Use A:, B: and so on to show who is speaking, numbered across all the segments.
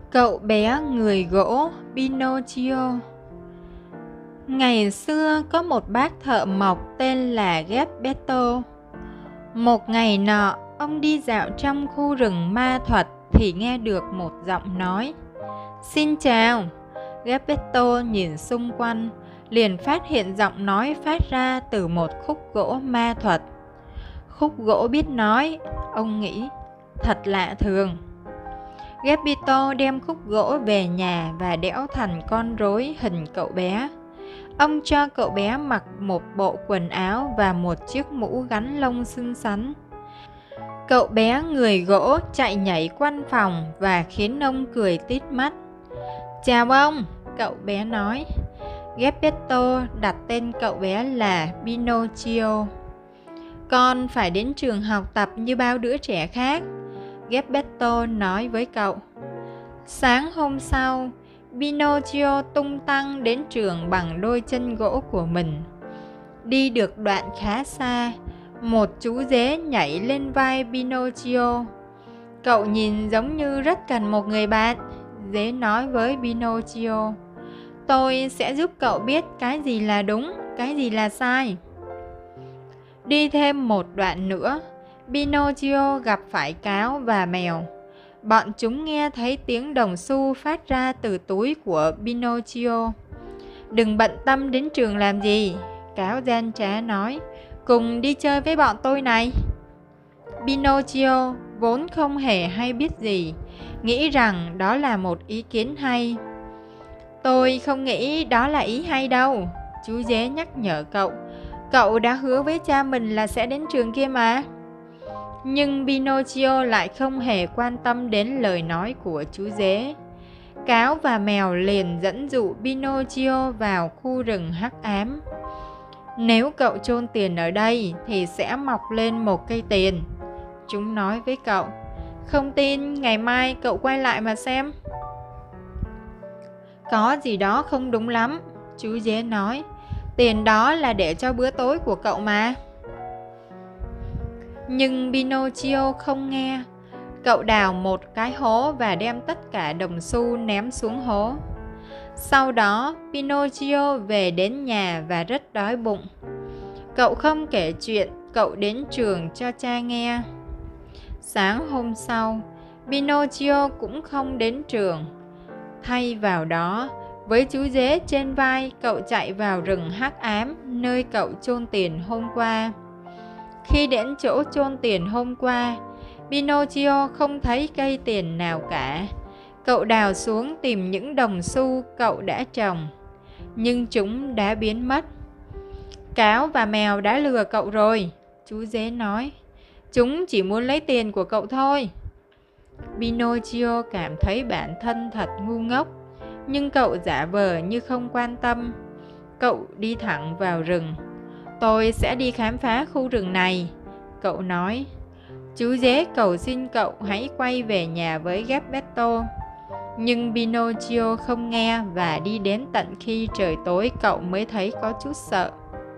A: Cậu bé người gỗ Pinocchio. Ngày xưa có một bác thợ mộc tên là Geppetto. Một ngày nọ, ông đi dạo trong khu rừng ma thuật thì nghe được một giọng nói. Xin chào. Geppetto nhìn xung quanh, liền phát hiện giọng nói phát ra từ một khúc gỗ ma thuật. Khúc gỗ biết nói, ông nghĩ, thật lạ thường. Geppetto đem khúc gỗ về nhà và đẽo thành con rối hình cậu bé. Ông cho cậu bé mặc một bộ quần áo và một chiếc mũ gắn lông xinh xắn. Cậu bé người gỗ chạy nhảy quanh phòng và khiến ông cười tít mắt. Chào ông, cậu bé nói. Geppetto đặt tên cậu bé là Pinocchio. Con phải đến trường học tập như bao đứa trẻ khác, Geppetto nói với cậu. Sáng hôm sau, Pinocchio tung tăng đến trường bằng đôi chân gỗ của mình. Đi được đoạn khá xa, một chú dế nhảy lên vai Pinocchio. Cậu nhìn giống như rất cần một người bạn, dế nói với Pinocchio. Tôi sẽ giúp cậu biết cái gì là đúng, cái gì là sai. Đi thêm một đoạn nữa, Pinocchio gặp phải cáo và mèo. Bọn chúng nghe thấy tiếng đồng xu phát ra từ túi của Pinocchio. Đừng bận tâm đến trường làm gì, cáo gian trá nói. Cùng đi chơi với bọn tôi này. Pinocchio vốn không hề hay biết gì, nghĩ rằng đó là một ý kiến hay. Tôi không nghĩ đó là ý hay đâu, chú dế nhắc nhở cậu. Cậu đã hứa với cha mình là sẽ đến trường kia mà. Nhưng Pinocchio lại không hề quan tâm đến lời nói của chú dế. Cáo và mèo liền dẫn dụ Pinocchio vào khu rừng hắc ám. Nếu cậu chôn tiền ở đây thì sẽ mọc lên một cây tiền, chúng nói với cậu. Không tin, ngày mai cậu quay lại mà xem. Có gì đó không đúng lắm, chú dế nói. Tiền đó là để cho bữa tối của cậu mà. Nhưng Pinocchio không nghe. Cậu đào một cái hố và đem tất cả đồng xu ném xuống hố. Sau đó, Pinocchio về đến nhà và rất đói bụng. Cậu không kể chuyện cậu đến trường cho cha nghe. Sáng hôm sau, Pinocchio cũng không đến trường. Thay vào đó, với chú dế trên vai, cậu chạy vào rừng hắc ám nơi cậu chôn tiền hôm qua. Khi đến chỗ chôn tiền hôm qua, Pinocchio không thấy cây tiền nào cả. Cậu đào xuống tìm những đồng xu cậu đã trồng, nhưng chúng đã biến mất. Cáo và mèo đã lừa cậu rồi, chú dế nói. Chúng chỉ muốn lấy tiền của cậu thôi. Pinocchio cảm thấy bản thân thật ngu ngốc, nhưng cậu giả vờ như không quan tâm. Cậu đi thẳng vào rừng. Tôi sẽ đi khám phá khu rừng này, cậu nói. Chú dế cầu xin cậu hãy quay về nhà với Geppetto. Nhưng Pinocchio không nghe và đi đến tận khi trời tối cậu mới thấy có chút sợ.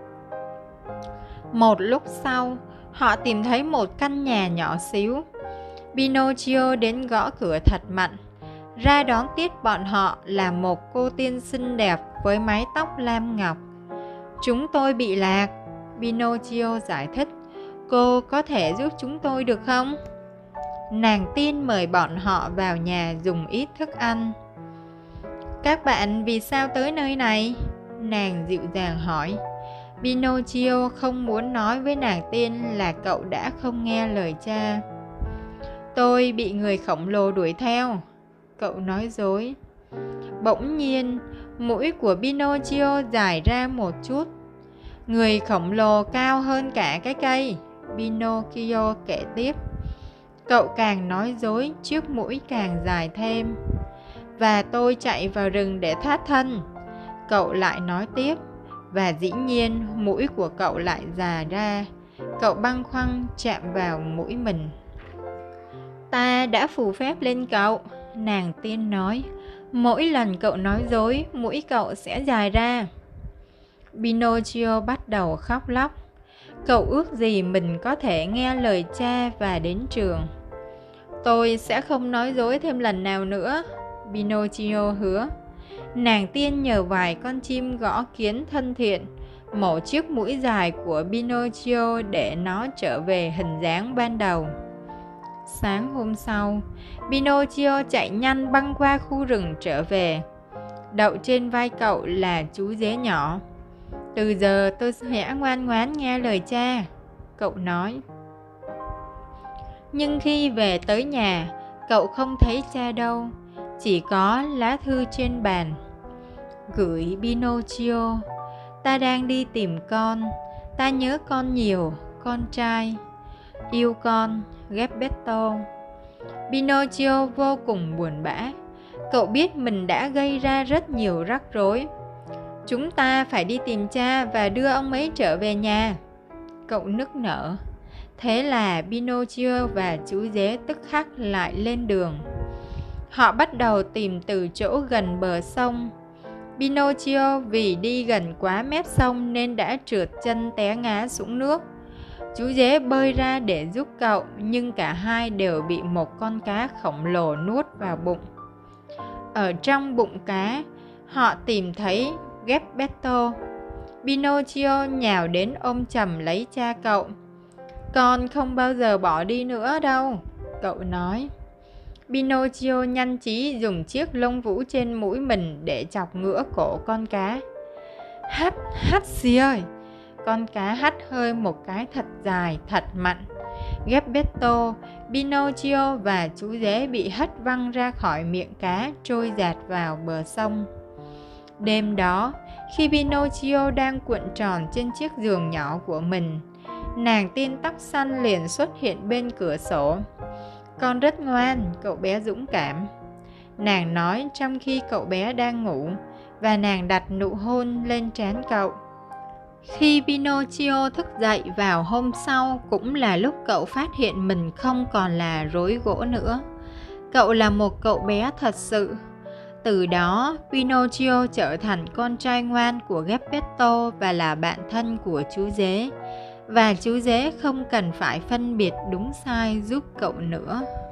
A: Một lúc sau, họ tìm thấy một căn nhà nhỏ xíu. Pinocchio đến gõ cửa thật mạnh. Ra đón tiếp bọn họ là một cô tiên xinh đẹp với mái tóc lam ngọc. Chúng tôi bị lạc, Pinocchio giải thích. Cô có thể giúp chúng tôi được không? Nàng tiên mời bọn họ vào nhà dùng ít thức ăn. Các bạn vì sao tới nơi này? Nàng dịu dàng hỏi. Pinocchio không muốn nói với nàng tiên là cậu đã không nghe lời cha. Tôi bị người khổng lồ đuổi theo, cậu nói dối. Bỗng nhiên, mũi của Pinocchio dài ra một chút. Người khổng lồ cao hơn cả cái cây, Pinocchio kể tiếp. Cậu càng nói dối, chiếc mũi càng dài thêm. Và tôi chạy vào rừng để thoát thân, cậu lại nói tiếp. Và dĩ nhiên mũi của cậu lại già ra. Cậu băn khoăn chạm vào mũi mình. Ta đã phù phép lên cậu, nàng tiên nói. Mỗi lần cậu nói dối, mũi cậu sẽ dài ra. Pinocchio bắt đầu khóc lóc. Cậu ước gì mình có thể nghe lời cha và đến trường. Tôi sẽ không nói dối thêm lần nào nữa, Pinocchio hứa. Nàng tiên nhờ vài con chim gõ kiến thân thiện mổ chiếc mũi dài của Pinocchio để nó trở về hình dáng ban đầu. Sáng hôm sau, Pinocchio chạy nhanh băng qua khu rừng trở về. Đậu trên vai cậu là chú dế nhỏ. Từ giờ tôi sẽ ngoan ngoãn nghe lời cha, cậu nói. Nhưng khi về tới nhà, cậu không thấy cha đâu, chỉ có lá thư trên bàn. Gửi Pinocchio, ta đang đi tìm con, ta nhớ con nhiều, con trai. Yêu con, Geppetto. Pinocchio vô cùng buồn bã. Cậu biết mình đã gây ra rất nhiều rắc rối. Chúng ta phải đi tìm cha và đưa ông ấy trở về nhà, cậu nức nở. Thế là Pinocchio và chú dế tức khắc lại lên đường. Họ bắt đầu tìm từ chỗ gần bờ sông. Pinocchio vì đi gần quá mép sông nên đã trượt chân té ngã xuống nước. Chú dế bơi ra để giúp cậu, nhưng cả hai đều bị một con cá khổng lồ nuốt vào bụng. Ở trong bụng cá, họ tìm thấy Geppetto. Pinocchio nhào đến ôm chầm lấy cha cậu. Con không bao giờ bỏ đi nữa đâu, cậu nói. Pinocchio nhanh trí dùng chiếc lông vũ trên mũi mình để chọc ngửa cổ con cá. Hắt, hắt xì ơi! Con cá hắt hơi một cái thật dài, thật mạnh. Geppetto, Pinocchio và chú dế bị hất văng ra khỏi miệng cá, trôi dạt vào bờ sông. Đêm đó, khi Pinocchio đang cuộn tròn trên chiếc giường nhỏ của mình, nàng tiên tóc xanh liền xuất hiện bên cửa sổ. Con rất ngoan, cậu bé dũng cảm, nàng nói trong khi cậu bé đang ngủ, và nàng đặt nụ hôn lên trán cậu. Khi Pinocchio thức dậy vào hôm sau cũng là lúc cậu phát hiện mình không còn là rối gỗ nữa. Cậu là một cậu bé thật sự. Từ đó, Pinocchio trở thành con trai ngoan của Geppetto và là bạn thân của chú dế. Và chú dế không cần phải phân biệt đúng sai giúp cậu nữa.